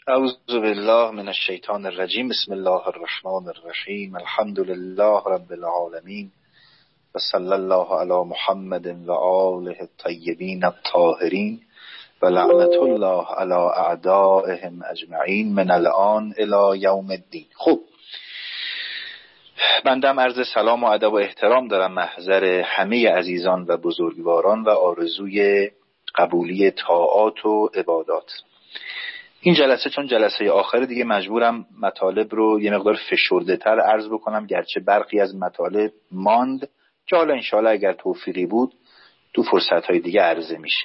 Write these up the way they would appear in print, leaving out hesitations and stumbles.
اعوذ بالله من الشیطان الرجیم. بسم الله الرحمن الرحیم. الحمد لله رب العالمین و صلی الله علی محمد و آله الطیبین الطاهرین و لعنت الله علی اعدائهم اجمعین من الان الی یوم الدین. خب، بندم عرض سلام و ادب و احترام دارم محضر همه عزیزان و بزرگواران و آرزوی قبولی طاعات و عبادات. این جلسه چون جلسه آخر دیگه مجبورم مطالب رو یه مقدار فشرده تر عرض بکنم، گرچه برخی از مطالب ماند که حالا انشاءالله اگر توفیقی بود تو فرصتهای دیگه عرضه میشه.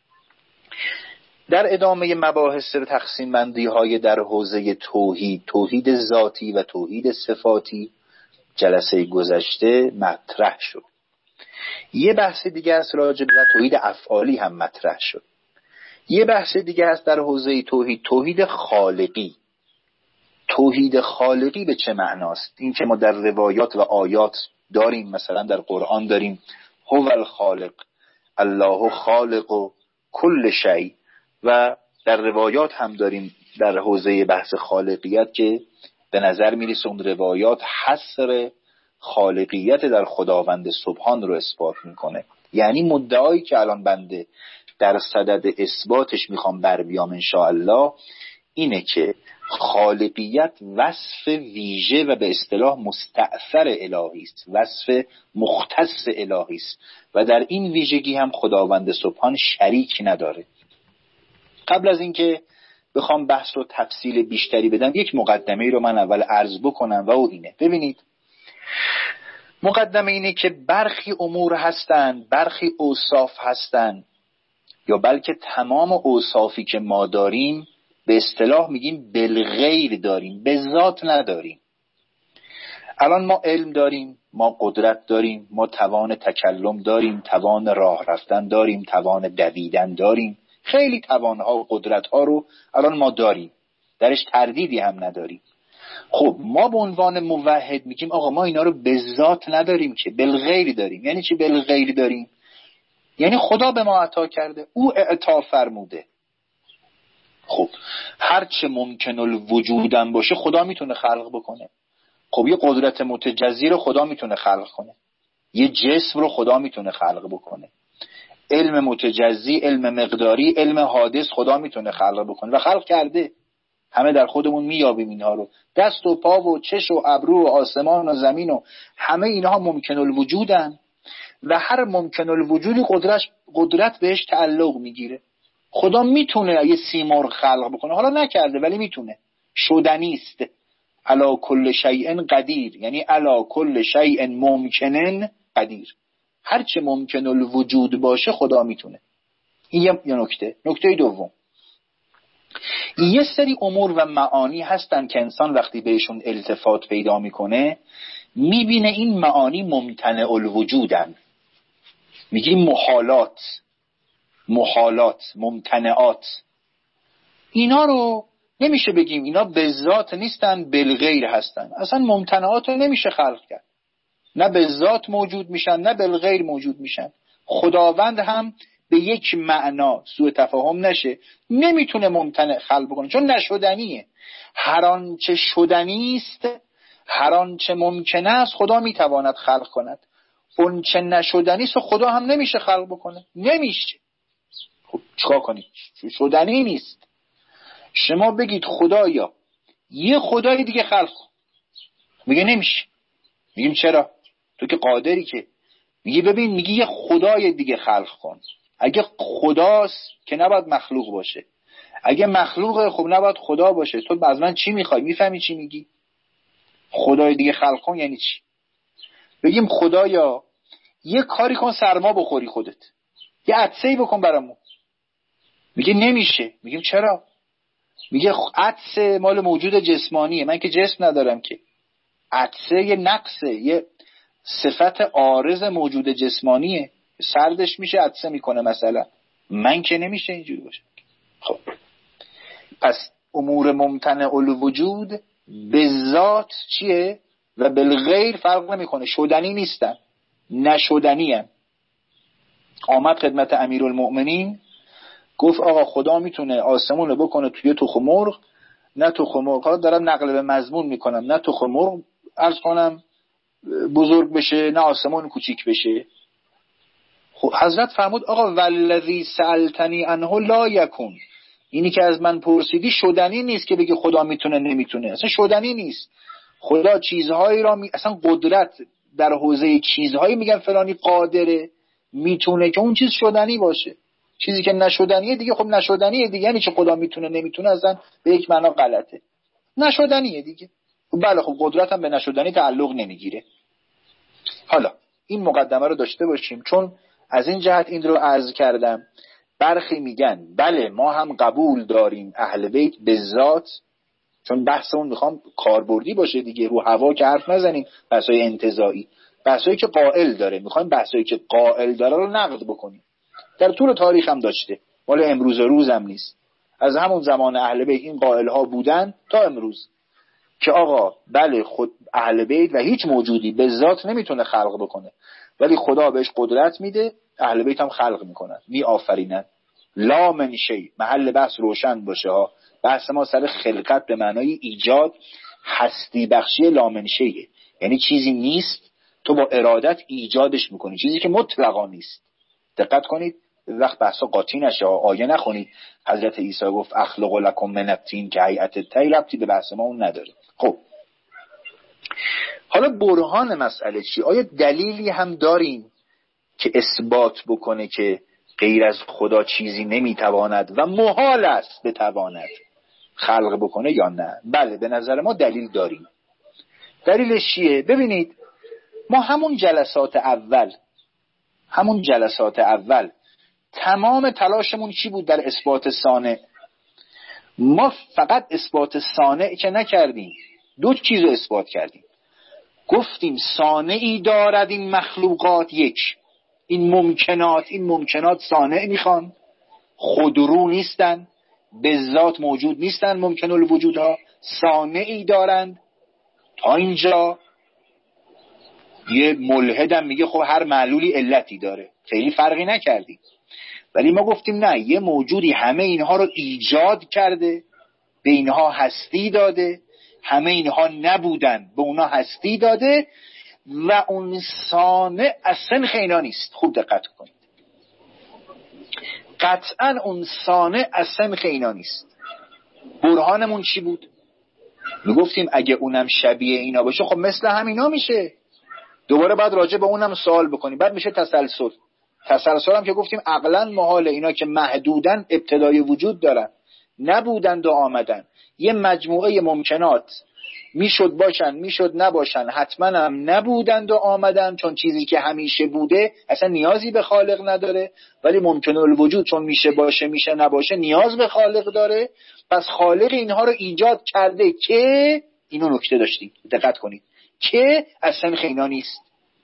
در ادامه مباحث تقسیم بندی های در حوزه توحید ذاتی و توحید صفاتی جلسه گذشته مطرح شد. یه بحث دیگه است راجع به توحید افعالی هم مطرح شد. یه بحث دیگه است در حوزه توحید خالقی. توحید خالقی به چه معناست؟ این که ما در روایات و آیات داریم، مثلا در قرآن داریم هو الخالق، الله خالق و کل شیء، و در روایات هم داریم در حوزه بحث خالقیت که به نظر میرسه اون روایات حصر خالقیت در خداوند سبحان رو اثبات میکنه. یعنی مدعایی که الان بنده در صدد اثباتش میخوام بر بیام انشاءالله اینه که خالقیت وصف ویژه و به اصطلاح مستأثر الهی است، وصف مختص الهی است و در این ویژگی هم خداوند سبحان شریک نداره. قبل از اینکه بخوام بحث رو تفصیل بیشتری بدم، یک مقدمه رو من اول عرض بکنم و او اینه. ببینید، مقدمه اینه که برخی امور هستن، برخی اوصاف هستن، یا بلکه تمام اوصافی که ما داریم به اصطلاح میگیم بالغیر داریم، به ذات نداریم. الان ما علم داریم، ما قدرت داریم، ما توان تکلم داریم، توان راه رفتن داریم، توان دویدن داریم، خیلی توانها و قدرتها رو الان ما داریم، درش تردیدی هم نداریم. خب ما به عنوان موحد میگیم آقا ما اینا رو به ذات نداریم که بالغیر داریم. یعنی چی بالغیر داریم؟ یعنی خدا به ما عطا کرده، او اعطا فرموده. خب هرچه ممکن الوجودم باشه خدا میتونه خلق بکنه. خب یه قدرت متجزی رو خدا میتونه خلق کنه، یه جسم رو خدا میتونه خلق بکنه، علم متجزی، علم مقداری، علم حادث خدا میتونه خلق بکنه و خلق کرده. همه در خودمون میابیم اینها رو، دست و پا و چش و ابرو و آسمان و زمین و همه اینها ممکن الوجودن و هر ممکن الوجودی قدرت بهش تعلق میگیره. خدا میتونه یه سیمرغ خلق بکنه، حالا نکرده ولی میتونه، شدنی است. علی کل شیء قدیر، یعنی علی کل شیء ممکن قدیر، هرچه ممکن الوجود باشه خدا میتونه. این یه نکته. نکته دوم، یه سری امور و معانی هستن که انسان وقتی بهشون التفات پیدا میکنه میبینه این معانی ممتنع الوجودن. میگیم محالات، ممتنعات. اینا رو نمیشه بگیم اینا به ذات نیستن، بالغیر هستن. اصلا ممتنعات رو نمیشه خلق کرد، نه به ذات موجود میشن نه بالغیر موجود میشن. خداوند هم به یک معنا سوء تفاهم نشه نمیتونه ممتنع خلق بکنه، چون نشدنیه. هر آنچه شدنی است، هر آنچه ممکن است خدا میتواند خلق کند. اون چه نشدنی است خدا هم نمیشه خلق بکنه، نمیشه. خب چیکار کنید؟ شدنی نیست. شما بگید خدایا یه خدای دیگه خلق کن، میگه نمیشه. میگیم چرا؟ تو که قادری که. میگی ببین، میگی یه خدای دیگه خلق کن. اگه خداست که نباید مخلوق باشه، اگه مخلوقه خب نباید خدا باشه. تو از من چی میخوای؟ میفهمی چی میگی؟ خدای دیگه خلق کن یعنی چی؟ بگیم خدایا یه کاری کن سرما بخوری خودت، یه عطسه‌ای بکن برامون. میگه نمیشه. میگیم چرا؟ میگه عطسه مال موجود جسمانیه، من که جسم ندارم که. عطسه یه نقصه، یه صفت عارض موجود جسمانیه، سردش میشه عطسه میکنه مثلا، من که نمیشه اینجوری باشه. خب پس امور ممتنع الوجود به ذات چیه و بالغیر فرق نمیکنه، شدنی نیستن، نشدنی هن. آمد خدمت امیرالمؤمنین گفت آقا خدا میتونه آسمون رو بکنه توی تخم مرغ نه تخم مرغ، دارم نقل به مضمون میکنم، نه تخم مرغ عرض کنم بزرگ بشه نه آسمان کوچیک بشه. خب حضرت فرمود آقا والذی سألتنی عنه لا یکون، اینی که از من پرسیدی شدنی نیست که بگی خدا میتونه نمیتونه، اصلا شدنی نیست. خدا چیزهایی را اصلا قدرت در حوزه چیزهایی میگن فلانی قادره میتونه که اون چیز شدنی باشه. چیزی که نشدنیه دیگه خب نشدنیه دیگه، یعنی چه خدا میتونه نمیتونه اصلا به یک معنا غلطه، نشدنیه دیگه. بله خب قدرت هم به نشدنی تعلق نمیگیره. حالا این مقدمه رو داشته باشیم، چون از این جهت این رو عرض کردم. برخی میگن بله ما هم قبول داریم اهل بیت به ذات، چون بحثمون میخوام کاربردی باشه دیگه، رو هوا که حرف نزنیم، بحثای انتزاعی، بحثایی که قائل داره، میخوایم بحثایی که قائل داره رو نقد بکنیم. در طول تاریخ هم داشته، مال امروز روز هم نیست، از همون زمان اهل بیت این قائل ها بودن تا امروز که آقا بله خود اهل بیت و هیچ موجودی به ذات نمیتونه خلق بکنه، ولی خدا بهش قدرت میده، اهل بیت هم خلق میکنن، می آفرینن. لا من شی، محل بحث روشن باشه ها، بحث ما سر خلقت به معنای ایجاد، هستی بخشی لا من شیه، یعنی چیزی نیست تو با ارادت ایجادش میکنی، چیزی که مطلقا نیست. دقت کنید وقت بحثا قاطی نشه، آیه نخونید حضرت عیسی گفت اخلق لکم من الطین که هیئت الطیر، ربطی به بحث ما اون نداره. خب حالا برهان مسئله چی؟ آیا دلیلی هم داریم که اثبات بکنه که غیر از خدا چیزی نمیتواند و محال است بتواند خلق بکنه یا نه؟ بله به نظر ما دلیل داریم. دلیلش چیه؟ ببینید ما همون جلسات اول تمام تلاشمون چی بود در اثبات صانع؟ ما فقط اثبات صانع که نکردیم، دو چیز رو اثبات کردیم. گفتیم صانعی دارد این مخلوقات، یک این ممکنات صانع میخوان، خودرو نیستن، به ذات موجود نیستن، ممکن الوجودها صانعی دارند. تا اینجا یه ملحدم میگه خب هر معلولی علتی داره، خیلی فرقی نکردیم. ولی ما گفتیم نه، یه موجودی همه اینها رو ایجاد کرده، به اینها هستی داده، همه اینها نبودن به اونها هستی داده و اون صانع از سنخ اینا نیست. خوب دقت کنید، قطعا اون صانع از سنخ اینا نیست. برهانمون چی بود؟ میگفتیم اگه اونم شبیه اینا باشه خب مثل همینا میشه، دوباره بعد راجع به اونم سوال بکنیم، بعد میشه تسلسل هم که گفتیم عقلا محال، اینا که محدودن ابتدای وجود دارن، نبودند و آمدن، یه مجموعه ممکنات میشد باشن میشد نباشن، حتما هم نبودند و آمدن، چون چیزی که همیشه بوده اصلا نیازی به خالق نداره، ولی ممکن الوجود چون میشه باشه میشه نباشه نیاز به خالق داره. پس خالق اینها رو ایجاد کرده که اینو نکته داشتیم دقت کنید که از سنخ اینا نیست،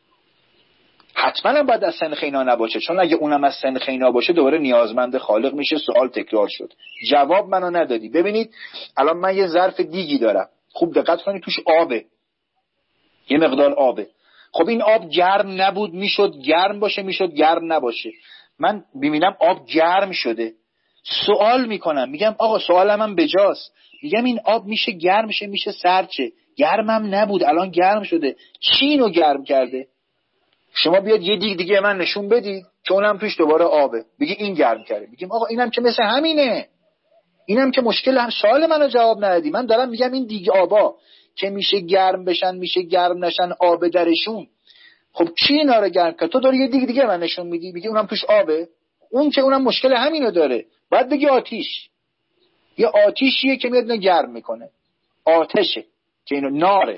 حتما هم باید از سنخ اینا نباشه، چون اگه اونم از سنخ اینا باشه دوباره نیازمند خالق میشه. سوال تکرار شد، جواب منو ندادی. ببینید الان من یه ظرف دیگی دارم، خوب دقت کنید توش آبه، یه مقدار آبه. خب این آب گرم نبود، میشد گرم باشه میشد گرم نباشه. من ببینم آب گرم شده، سوال میکنم، میگم آقا سوالم هم بجاست، میگم این آب میشه گرم شه میشه سرد شه، گرمم نبود الان گرم شده، چی اینو گرم کرده؟ شما بیاد یه دیگه من نشون بدید که اونم توش دوباره آبه، بگی این گرم کرده. میگیم آقا اینم که مثل همینه، اینم که مشکل هم. سوال منو جواب ندادی. من دارم میگم این دیگه آبا که میشه گرم بشن میشه گرم نشن آب درشون، خب چی اینا رو گرم کرد؟ تو داری یه دیگه من نشون میدی، میگی اونم توش آبه، اون که اونم مشکل همینو داره. بعد بگی آتیش، یه آتیشیه که میاد اینو گرم میکنه، آتشه که اینو ناره.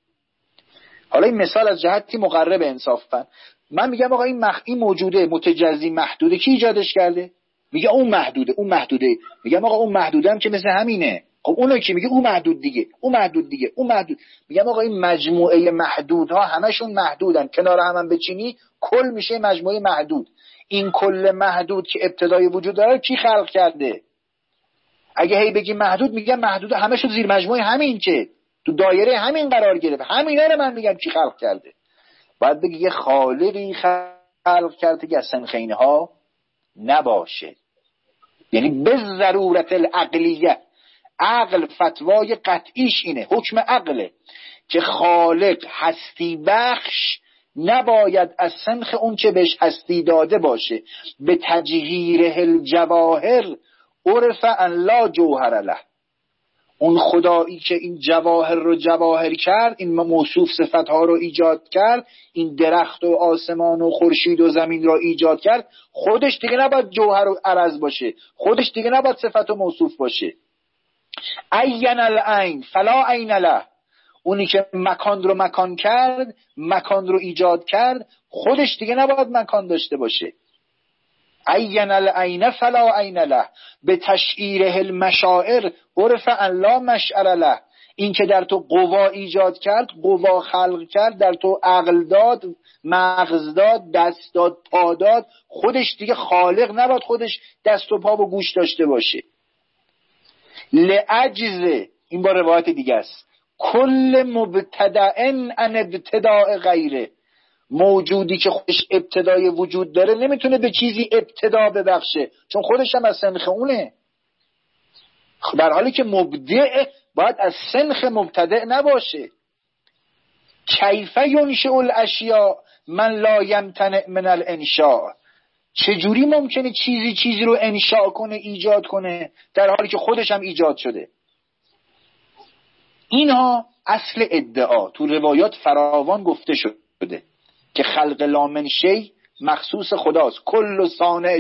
حالا این مثال از جهتی مقرب انصافا. من میگم آقا این موجوده متجزی محدوده، کی ایجادش کرده؟ میگه اون محدوده. میگم آقا اون محدوده هم که مثل همینه، خب اونو کی؟ میگه اون محدود دیگه. میگم آقا این مجموعه محدودها همشون محدودن، کنار هم بچینی کل میشه مجموعه محدود. این کل محدود که ابتدای وجود داره کی خلق کرده؟ اگه هی بگی محدود، میگم محدود همشون زیر مجموعه همین که تو دایره همین قرار گرفته، همینا رو من میگم کی خلق کرده. باید بگی یه خالقی خلق کرده که از سنخ اینها نباشه، یعنی به ضرورت العقلیه، عقل فتوای قطعیش اینه، حکم عقله که خالق هستی بخش نباید از سنخ اون که بهش هستی داده باشه. به تجهیره الجواهر عرف ان لا جوهر له. اون خدایی که این جواهر رو جواهر کرد، این موصوف صفتها رو ایجاد کرد، این درخت و آسمان و خورشید و زمین رو ایجاد کرد، خودش دیگه نباید جوهر و عرض باشه، خودش دیگه نباید صفت و موصوف باشه. عین العین فلا عین له. اونی که مکان رو مکان کرد، مکان رو ایجاد کرد، خودش دیگه نباید مکان داشته باشه. عین العین فلا عین له. به تشعیره المشاعر عرف ان لا مشعر له. این که در تو قوا ایجاد کرد، قوا خلق کرد، در تو عقل داد، مغز داد، دست داد، پا داد، خودش دیگه خالق نباید خودش دست و پا و گوش داشته باشه. لعجز، این با روایت دیگه است، کل مبتدأن ان ابتداء غیره. موجودی که خودش ابتدای وجود داره نمیتونه به چیزی ابتدا ببخشه، چون خودش هم از سنخ اونه. در حالی که مبدع باید از سنخ مبتدع نباشه. کیف ینشئ الاشیاء من لا یمتنع من الانشاء. چجوری ممکنه چیزی رو انشاء کنه، ایجاد کنه، در حالی که خودش هم ایجاد شده؟ اینها اصل ادعا تو روایات فراوان گفته شده که خلق لا من شیء مخصوص خداست. کل صانع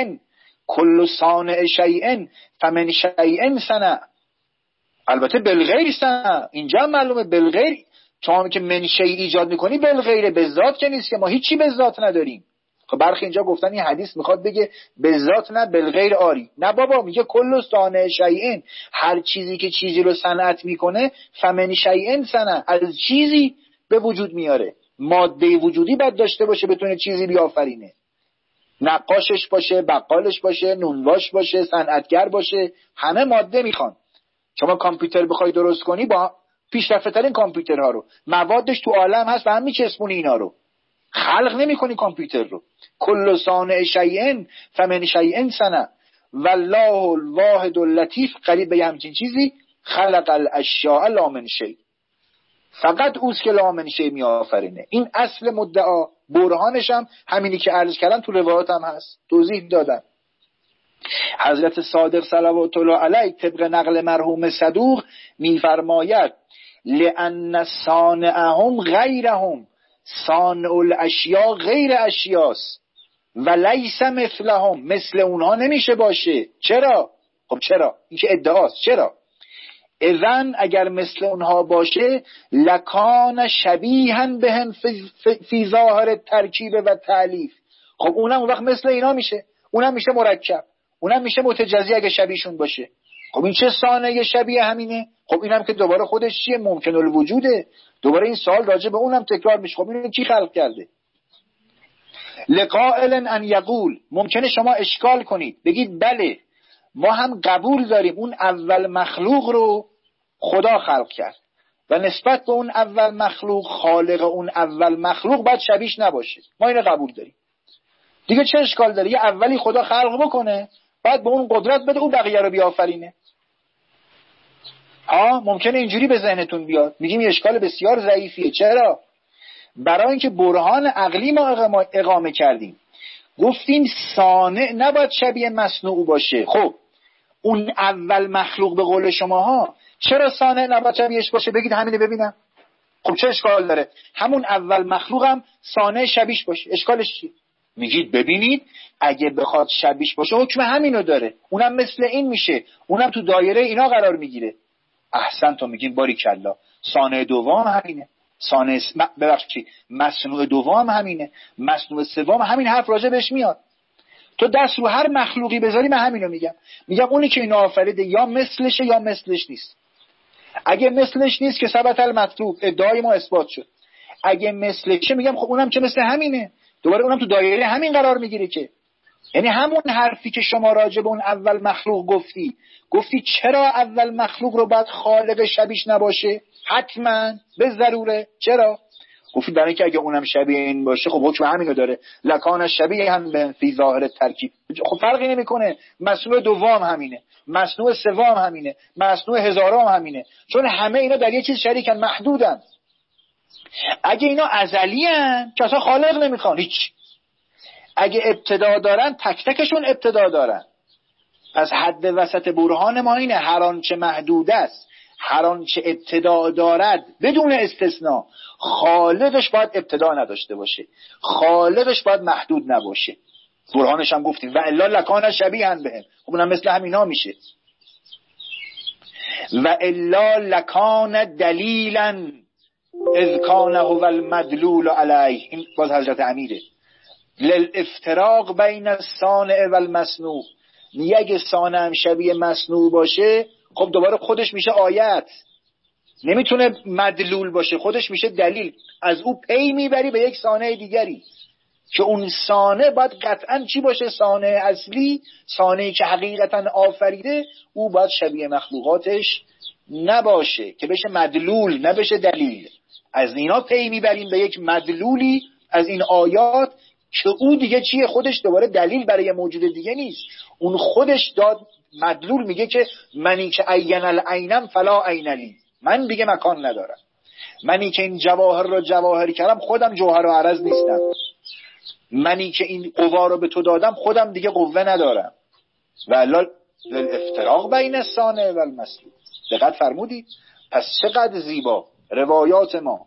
شیء فمن شیء صنع. البته بالغیر صنع، اینجا هم معلومه بالغیر. چون که من شیء ایجاد میکنی بالغیر، به ذات که نیست که، ما هیچی به ذات نداریم. خب برخی اینجا گفتن این حدیث میخواد بگه به ذات نه بالغیر آری. نه بابا، میگه کل صانع شیء، هر چیزی که چیزی رو صنعت میکنه، فمن شیء صنع، از چیزی به وجود میاره. ماده وجودی باید داشته باشه بتونه چیزی بیافرینه. نقاشش باشه، بقالش باشه، نونواش باشه، صنعتگر باشه، همه ماده میخوان. شما کامپیوتر بخوای درست کنی، با پیشرفته ترین کامپیوترها رو، موادش تو عالم هست و هم میچسبونی اینا رو، خلق نمیکنی کامپیوتر رو. کل صانع شیء فمن شیء صنع والله الواحد اللطیف. قریب به همچین چیزی خلق الاشیاء لا من شیء. فقط اوست که لا من شیء می آفرینه. این اصل مدعا. برهانش هم همینی که عرض کردم، تو روایات هم هست، توضیح دادم. حضرت صادق صلوات الله علیه طبق نقل مرحوم صدوق میفرماید لأن صانعهم غیرهم. صانع الاشیاء غیر اشیاست و لیس مثلهم، مثل اونها نمیشه باشه. چرا؟ خب چرا؟ این که ادعاست. چرا؟ اذن اگر مثل اونها باشه لکان شبیهن بهم فی ظاهر ترکیب و تألیف. خب اونم اون وقت مثل اینا میشه، اونم میشه مرکب، اونم میشه متجزی اگه شبیهشون باشه. خب این چه صانع شبیه همینه؟ خب اینم که دوباره خودش چیه؟ ممکن الوجوده. دوباره این سوال راجع به اونم تکرار میشه. خب اینو کی خلق کرده؟ لقائل ان یقول، ممکنه شما اشکال کنید بگید بله ما هم قبول داریم اون اول مخلوق رو خدا خلق کرد و نسبت به اون اول مخلوق، خالق اون اول مخلوق باید شبیهش نباشه. ما اینو قبول داریم. دیگه چه اشکال داره؟ یه اولی خدا خلق بکنه، بعد به اون قدرت بده اون بقیه رو بیافرینه. ممکنه اینجوری به ذهنتون بیاد. میگیم یه اشکال بسیار ضعیفیه. چرا؟ برای اینکه برهان عقلی ما اقامه کردیم. گفتیم صانع نباید شبیه مصنوع باشه. خب اون اول مخلوق به قول شماها چرا صانع نباید شبیهش باشه؟ بگید همینه ببینم. خب چه اشکال داره؟ همون اول مخلوق هم صانع شبیهش باشه، اشکالش چیه؟ میگید ببینید اگه بخواد شبیهش باشه حکم همینو داره، اونم مثل این میشه، اونم تو دایره اینا قرار میگیره. احسن تو میگین باریکلا، صانع دوم همینه، مصنوع دوم همینه، مصنوع سوم همین حرف راجع بهش میاد. تو دست رو هر مخلوقی بذاری من همینو میگم اونی که اینو آفریده یا مثلشه یا مثلش نیست. اگه مثلش نیست که ثبت المطلوب، ادعای ما اثبات شد. اگه مثلشه میگم خب اونم که مثل همینه، دوباره اونم تو دایره همین قرار میگیره. که یعنی همون حرفی که شما راجع به اون اول مخلوق گفتی چرا اول مخلوق رو باید خالق شبیهش نباشه؟ حتما به ضروره. چرا؟ گفتی برای اینکه اگه اونم شبیه این باشه خب حکم همینو داره، لکان شبیه هم به فی ظاهر ترکیب. خب فرقی نمیکنه، مصنوع دوم همینه، مصنوع سوم همینه، مصنوع هزارم همینه، چون همه اینا در یه چیز شریکن، محدودن. اگه اینا ازلی ان که اصلا خالق نمیخوان هیچ، اگه ابتدا دارن تک تکشون ابتدا دارن. پس حد وسط برهان ما اینه هر آنچه محدود است، هر آنچه ابتدا دارد بدون استثناء، خالقش باید ابتدا نداشته باشه، خالقش باید محدود نباشه. برهانش هم گفتیم و الا لکان شبیها بهم، خب اونم مثل همینا میشه. و الا لکان دلیلا اذ کان هو المدلول علیه. این باز حضرت امیره. للافتراق بین الصانع و المصنوع، اگه صانع هم شبیه مصنوع باشه خب دوباره خودش میشه آیت، نمیتونه مدلول باشه، خودش میشه دلیل. از او پی میبری به یک صانع دیگری که اون صانع باید قطعا چی باشه؟ صانع اصلی، صانعی که حقیقتا آفریده، او باید شبیه مخلوقاتش نباشه که بشه مدلول، نبشه دلیل. از اینا پی میبریم به یک مدلولی از این آیات که او دیگه چیه؟ خودش دوباره دلیل برای موجود دیگه نیست، اون خودش داد مدلول، میگه که منی که عین العینم فلا عین لی، من دیگه مکان ندارم، منی که این جواهر رو جواهری کردم خودم جوهر و عرض نیستم، منی که این قوا رو به تو دادم خودم دیگه قوه ندارم. و الا الافتراق بین الصانع و المصنوع. دقت فرمودید؟ پس چقدر زیبا روایات ما.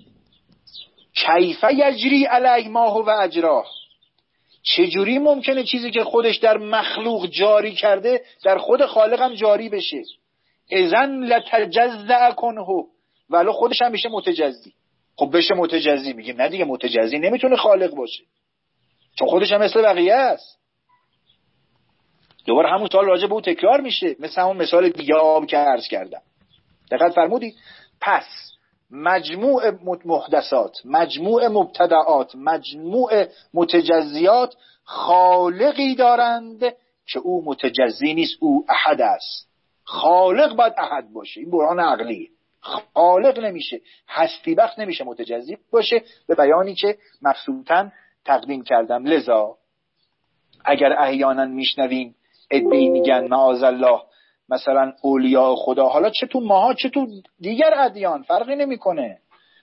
کیف یجری علی ما هو اجراه، چجوری ممکنه چیزی که خودش در مخلوق جاری کرده در خود خالق هم جاری بشه؟ اذن لتجزأ کنه، ولو خودش هم میشه متجزی. خب بشه متجزی، میگیم نه دیگه متجزی نمیتونه خالق باشه چون خودش هم مثل بقیه است. دوباره همون سوال راجع به او تکرار میشه، مثل همون مثال دیگه آب که عرض کردم. دقت فرمودید؟ پس مجموع محدثات، مجموع مبتدعات، مجموع متجزیات خالقی دارند که او متجزی نیست، او احد است. خالق باید احد باشه، این برهان عقلیه. خالق نمیشه، هستی بخش نمیشه متجزی باشه، به بیانی که مقصوداً تقدیم کردم. لذا اگر احیانا میشنویم ادعی میگن معاذالله مثلا اولیاء خدا، حالا چه تو ماها چه تو دیگر ادیان فرقی نمیکنه،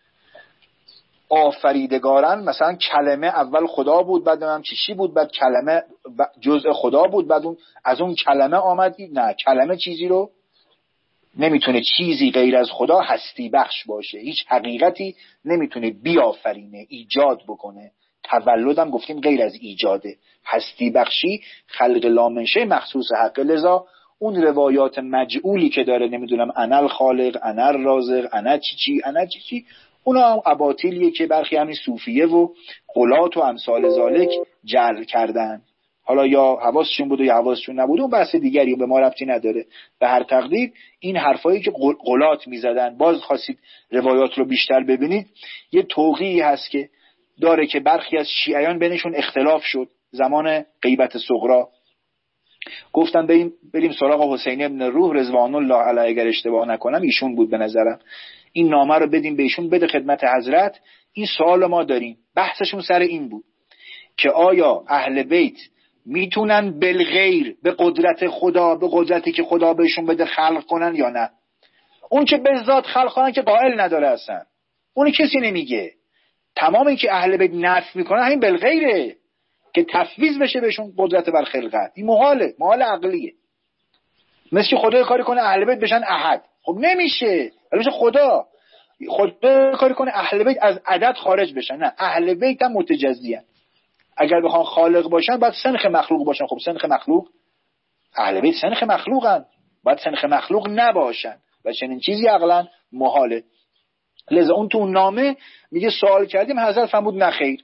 آفریدگارن مثلا کلمه اول خدا بود، بعد هم چیشی بود، بعد کلمه جزء خدا بود، بعد اون از اون کلمه آمد. نه، کلمه چیزی رو نمیتونه، چیزی غیر از خدا هستی بخش باشه، هیچ حقیقتی نمیتونه بیافرینه، ایجاد بکنه. تولدم گفتیم غیر از ایجاده، هستی بخشی خلق لامنشه مخصوص حق. لذا اون روایات مجعولی که داره، نمیدونم انا الخالق، انا الرازق، انا چی انا چی، اونا هم اباطیلیه که برخی همین صوفیه و غلات و امثال ذالک جعل کردن. حالا یا حواسشون بود یا حواسشون نبود، اون بحث دیگری به ما ربطی نداره. به هر تقدیر این حرفایی که غلات میزدن، باز خواستید روایات رو بیشتر ببینید، یه توقیعی هست که داره که برخی از شیعیان بینشون اختلاف شد زمان غیبت صغری. گفتن بریم سراغ حسین ابن روح رضوان الله علیه، اگر اشتباه نکنم ایشون بود به نظرم، این نامه رو بدیم بهشون، بده خدمت حضرت. این سوال ما داریم، بحثشون سر این بود که آیا اهل بیت میتونن بالغیر به قدرت خدا، به قدرتی که خدا بهشون بده خلق کنن یا نه؟ اون که به ذات خلق کنن که قائل نداره اصلا، اون کسی نمیگه. تمام این که اهل بیت نفی میکنن همین بالغیره که تفویض بشه بهشون قدرت بر خلقت. این محال عقلیه. مثل که خدا کاری کنه اهل بیت بشن احد، خب نمیشه. ولی میشه خدا کاری کنه اهل بیت از عدد خارج بشن، نه، اهل بیت هم متجزیان. اگر بخوان خالق باشن باید سنخ مخلوق باشن. خب سنخ مخلوق، اهل بیت سنخ مخلوقن، باید سنخ مخلوق نباشن و چنین چیزی عقلا محاله. لذا اون تو نامه میگه سوال کردیم، حضرت فرمود نه خیر،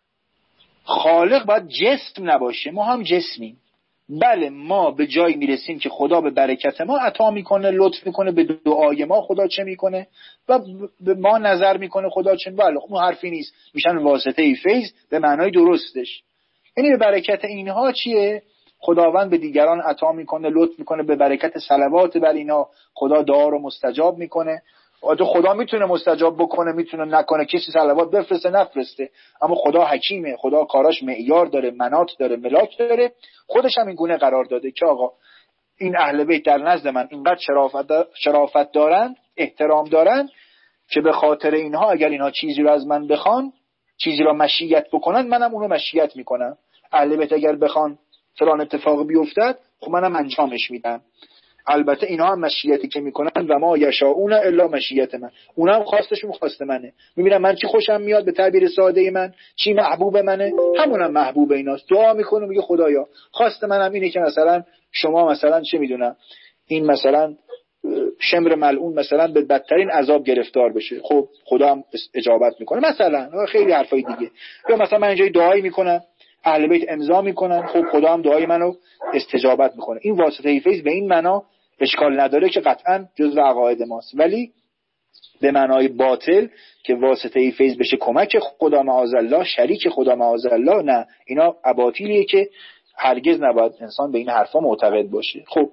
خالق باید جسم نباشه، ما هم جسمیم. بله ما به جایی میرسیم که خدا به برکت ما عطا میکنه، لطف میکنه، به دعای ما خدا چه میکنه و به ما نظر میکنه خدا چه. بله اون حرفی نیست، میشن واسطه فیض به معنای درستش. یعنی به برکت اینها چیه؟ خداوند به دیگران عطا میکنه، لطف میکنه، به برکت صلوات بر اینها خدا دعا رو مستجاب میکنه. خدا میتونه مستجاب بکنه، میتونه نکنه، کسی صلوات بفرسته نفرسته، اما خدا حکیمه، خدا کاراش معیار داره، مناط داره، ملاک داره. خودش هم این گونه قرار داده که آقا این اهل بیت در نزد من اینقدر شرافت دارن، احترام دارن که به خاطر اینها اگر اینها چیزی رو از من بخوان، چیزی رو مشیت بکنن، منم اونو مشیت میکنم. اهل بیت اگر بخوان فلان اتفاق بیفتد، خب منم انجامش میدم. البته اینها هم مشیتی که میکنن و ما یشاؤون الا مشیت من، اونا هم خواستشون خواست منه. میبینم من چی خوشم میاد، به تعبیر ساده من چی محبوب منه، همونم محبوب ایناست. دعا میکنه میگه خدایا خواست منم اینه که مثلا شما مثلا چه میدونم این مثلا شمر ملعون مثلا به بدترین عذاب گرفتار بشه، خب خدا هم اجابت میکنه مثلا. خیلی حرفای دیگه. یا مثلا من اینجای دعایی میکنم، اهل بیت امضا میکنن، خب خدا هم دعای منو استجابت میکنه. این واسطه فیض به این معنا اشکال نداره که قطعا جزء عقاید ماست، ولی به معنای باطل که واسطه فیض بشه کمک خدا معاذالله، شریک خدا معاذالله، نه، اینا اباطیلیه که هرگز نباید انسان به این حرفا معتقد باشه. خب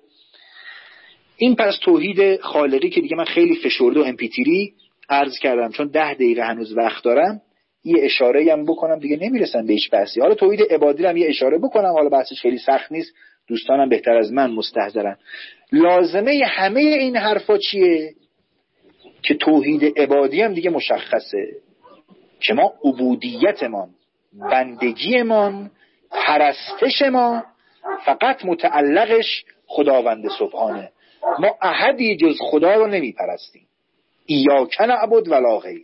این پس توحید خالقی که دیگه من خیلی فشرده و امپیتیری عرض کردم، چون 10 دقیقه هنوز وقت دارم یه اشاره هم بکنم دیگه نمیرسن به هیچ بحثی. حالا توحید عبادی هم یه اشاره بکنم، حالا بحثش خیلی سخت نیست، دوستانم بهتر از من مستحضرن. لازمه همه این حرفا چیه؟ که توحید عبادی هم دیگه مشخصه که ما عبودیتمان، بندگیمان، پرستش فقط متعلقش خداوند سبحانه. ما احدی جز خدا رو نمی پرستیم. ایاک نعبد ولا غیر.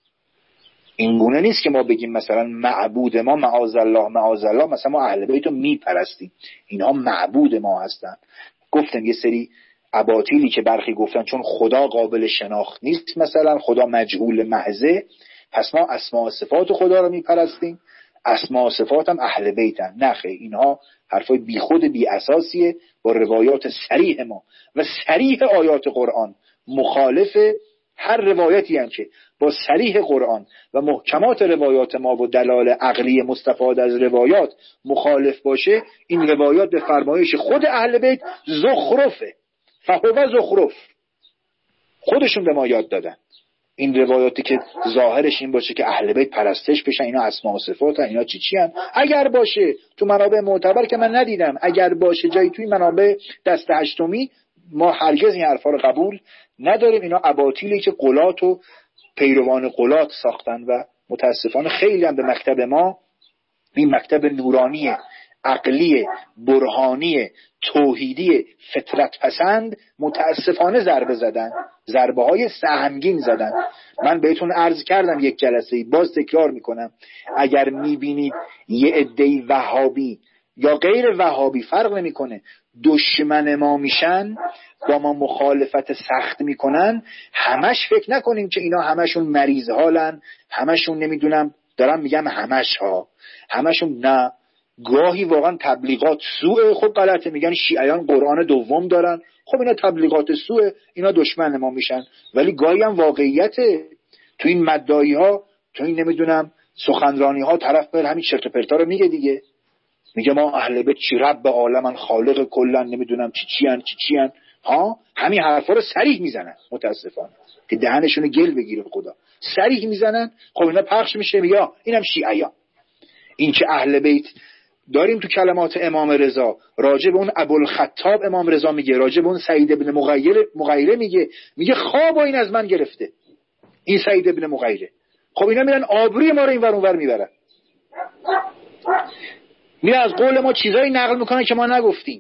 این گونه نیست که ما بگیم مثلا معبود ما معاذالله مثلا ما اهل بیت رو می پرستیم، اینها معبود ما هستن. گفتم یه سری اباطیلی که برخی گفتن چون خدا قابل شناخت نیست، مثلا خدا مجهول محضه، پس ما اسماء و صفات خدا رو می پرستیم، اسماء و صفات هم اهل بیتن. نه خیر، اینها حرفای بی خود بی اساسیه، با روایات صریح ما و صریح آیات قرآن مخالف هر روایتی هم که با صریح قرآن و محکمات روایات ما و دلال عقلی مستفاد از روایات مخالف باشه. این روایات به فرمایش خود اهل بیت زخرفه، فهو زخرف، خودشون به ما یاد دادن. این روایاتی که ظاهرش این باشه که اهل بیت پرستش بشن، اینا اسماء و صفات هن، اینا چی هن، اگر باشه تو منابع معتبر که من ندیدم، اگر باشه جایی توی منابع دست هشتمی، ما هرگز این حرفا رو قبول نداریم. اینا اباطیلی که قلات و پیروان قلات ساختن و متاسفانه خیلی هم به مکتب ما، این مکتب نورانی عقلی برهانی توحیدی فطرت پسند، متاسفانه ضربه زدن، ضربه های سهمگین زدن. من بهتون عرض کردم یک جلسه، باز تکرار میکنم، اگر میبینید یه عده وهابی یا غیر وهابی فرق نمیکنه دشمن ما میشن، با ما مخالفت سخت میکنن، همش فکر نکنیم که اینا همشون مریض حالن، همشون نمیدونم، دارم میگم همشون نه، گاهی واقعا تبلیغات سوء. خب غلطه، میگن شیعیان قرآن دوم دارن، خب اینا تبلیغات سوء، اینا دشمن ما میشن. ولی گاهی هم واقعیته، تو این مدعی ها، تو این نمیدونم سخنرانی ها، طرف بر همین چرت و پرتا رو میگه دیگه، میگه ما اهل بیت چی رب عالمن، خالق کلن، نمیدونم چی ان ها، همین حرفا رو صریح میزنن متاسفانه که دهنشون گل بگیره خدا، صریح میزنن. خب اینا پخش میشه، میگه اینم شیعیان. این که اهل بیت داریم تو کلمات امام رضا، راجع به اون ابوالخطاب امام رضا میگه، راجع به اون سعید ابن مغیره میگه خواب این از من گرفته، این سعید ابن مغیره. خب اینا میرن آبروی ما رو این ور اون ور میبرن، میرن از قول ما چیزایی نقل میکنن که ما نگفتیم.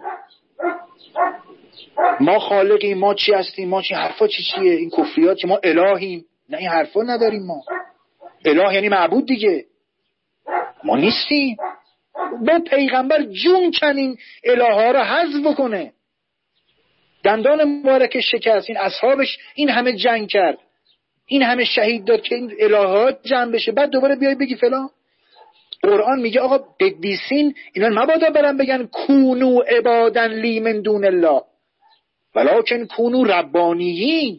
ما خالقیم، ما چی هستیم، ما چی، حرفا چیه این کفریات که ما الهیم. نه، این حرفا نداریم ما. اله یعنی معبود دیگه، ما نیستیم. با پیغمبر جون کنین الهها رو حذف کنه، دندان مبارکش شکست، این اصحابش این همه جنگ کرد، این همه شهید داد که این الهها جمع بشه، بعد دوباره بیای بگی فلان. قرآن میگه آقا قدیسین اینا مبادا برن بگن کونو عبادن لی من دون الله ولکن کونو ربانیین.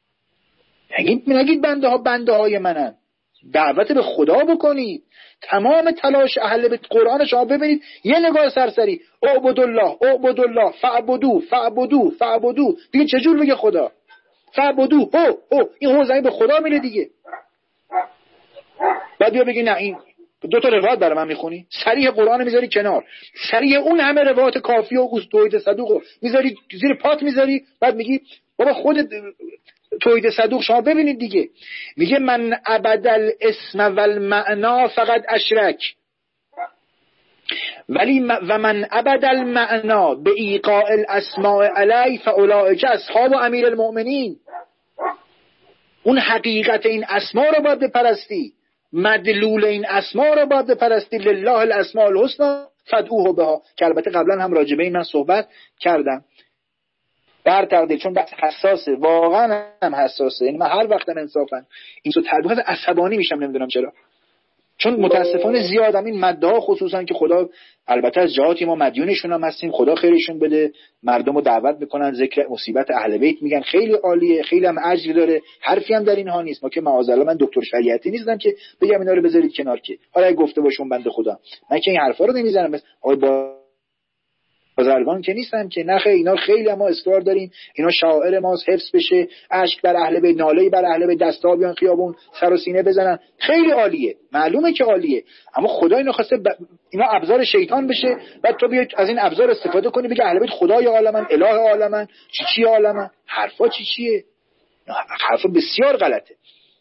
نگید بنده های منن، دعوت به خدا بکنید. تمام تلاش اهل بیت قرآن شما ببینید، یه نگاه سرسری، اعبدوا الله فاعبدوه دیگه چجور بگه خدا؟ فعبدو این هو به خدا میره دیگه. بعد بیا بگی نه این دو تا روایت برای من میخونی، صریح قرآن میذاری کنار، صریح اون همه روایت کافی و توحید صدوق میذاری زیر پات میذاری، بعد میگی بابا خود توحید صدوق شما ببینید دیگه، میگه من عبد الاسم والمعنا فقط اشرک ولی و من عبد المعنا به ایقاع الاسماء علی فاولئک اصحاب امیر المؤمنین. اون حقیقت این اسما رو باید بپرستی، مدلول این اسما رو باید بپرستی. لله الاسماء الحسنی فادعوه بها، که البته قبلا هم راجع به این من صحبت کردم. در تقدیر چون بحث حساسه، واقعا هم حساسه، یعنی من هر وقتم انصافا این تو تدبیر عصبانی میشم، نمیدونم چرا، چون متاسفانه زیادم این مدعا خصوصا که خدا البته از جهاتی ما مدیونشون هم هستیم، خدا خیرشون بده، مردم رو دعوت میکنن ذکر مصیبت اهل بیت میگن، خیلی عالیه، خیلی هم اجر داره، حرفی هم در اینها نیست. ما که معاذالله من دکتر شریعتی نیستم که بگم اینا رو بذارید کنار، که حالا اگه گفته باشون بنده خدا، من که این حرفا رو نمیزنم. آقای بازرگان که نیستم که نخه، اینا خیلی ما اصرار داریم اینا شاعر ماست، حفظ بشه، اشک بر اهل بیت، ناله‌ای بر اهل بیت، دستا بیان خیابون سر و سینه بزنن، خیلی عالیه، معلومه که عالیه، اما خدا اینو خواسته اینا ابزار شیطان بشه، بعد تو بیای از این ابزار استفاده کنی بگی اهل بیت خدای عالمن، اله عالمن، چی عالمن، حرفا چیه؟ حرفا بسیار غلطه.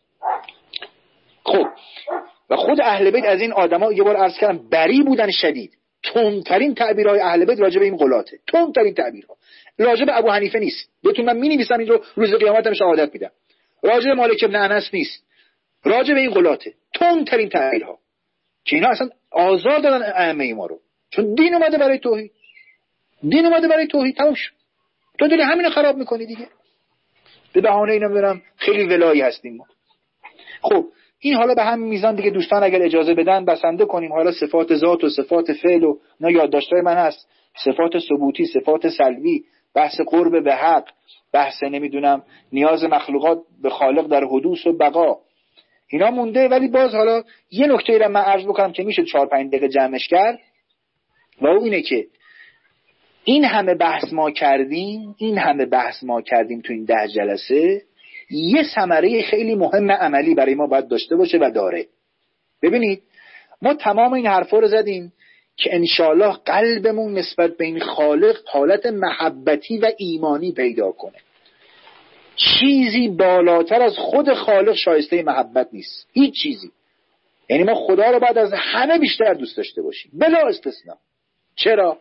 خب و خود اهل بیت از این آدما یه بار عرض کردم بری بودن شدید. تندترین تعبیرهای اهل بیت راجع به این غلاته، تندترین تعبیرها. راجع به ابو حنیفه نیست، بهتون من می‌نویسم این رو، روز قیامت هم شهادت میدم. راجع به مالک ابن انس نیست، راجع به این غلاته، تندترین تعبیرها که اینا اصلا آزار دادن ائمه ما رو، چون دین اومده برای توحید، دین اومده برای توحید، تموم شد. تو داری همینو خراب می‌کنی دیگه، به بهانه اینا می‌برم خیلی ولایی هستیم ما. خب این حالا به هم میزان دیگه دوستان اگر اجازه بدن بسنده کنیم، حالا صفات ذات و صفات فعل و اینا یادداشت‌های من هست، صفات ثبوتی، صفات سلبی، بحث قرب به حق، بحث نمیدونم نیاز مخلوقات به خالق در حدوث و بقا، اینا مونده. ولی باز حالا یه نکته ای رو من عرض بکنم که میشه 4-5 دقیقه جمعش کرد، و اون اینه که این همه بحث ما کردیم تو این 10 جلسه، یه ثمره خیلی مهم عملی برای ما باید داشته باشه و داره. ببینید ما تمام این حرفا رو زدیم که انشالله قلبمون نسبت به این خالق حالت محبتی و ایمانی پیدا کنه. چیزی بالاتر از خود خالق شایسته محبت نیست، هیچ چیزی. یعنی ما خدا رو باید از همه بیشتر دوست داشته باشیم بلا استثناء. چرا؟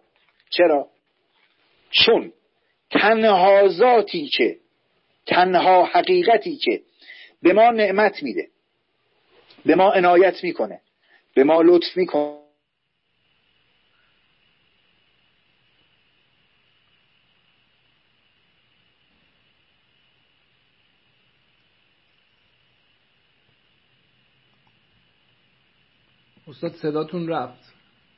چون تنها ذاتی که، تنها حقیقتی که به ما نعمت میده، به ما عنایت میکنه، به ما لطف میکنه، استاد صداتون رفت.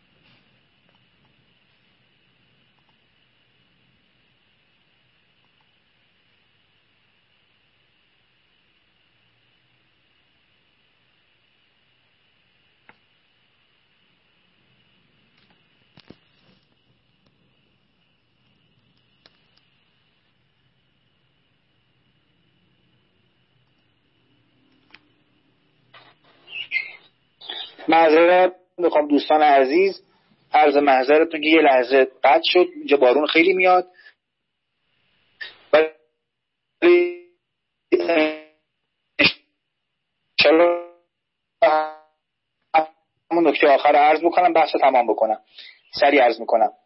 معذرت میخوام دوستان عزیز، عرض معذرتون که یه لحظه قطع شد، اینجا بارون خیلی میاد، ولی انشالله همون نکته آخر عرض بکنم، بحث تمام بکنم، سریع عرض میکنم.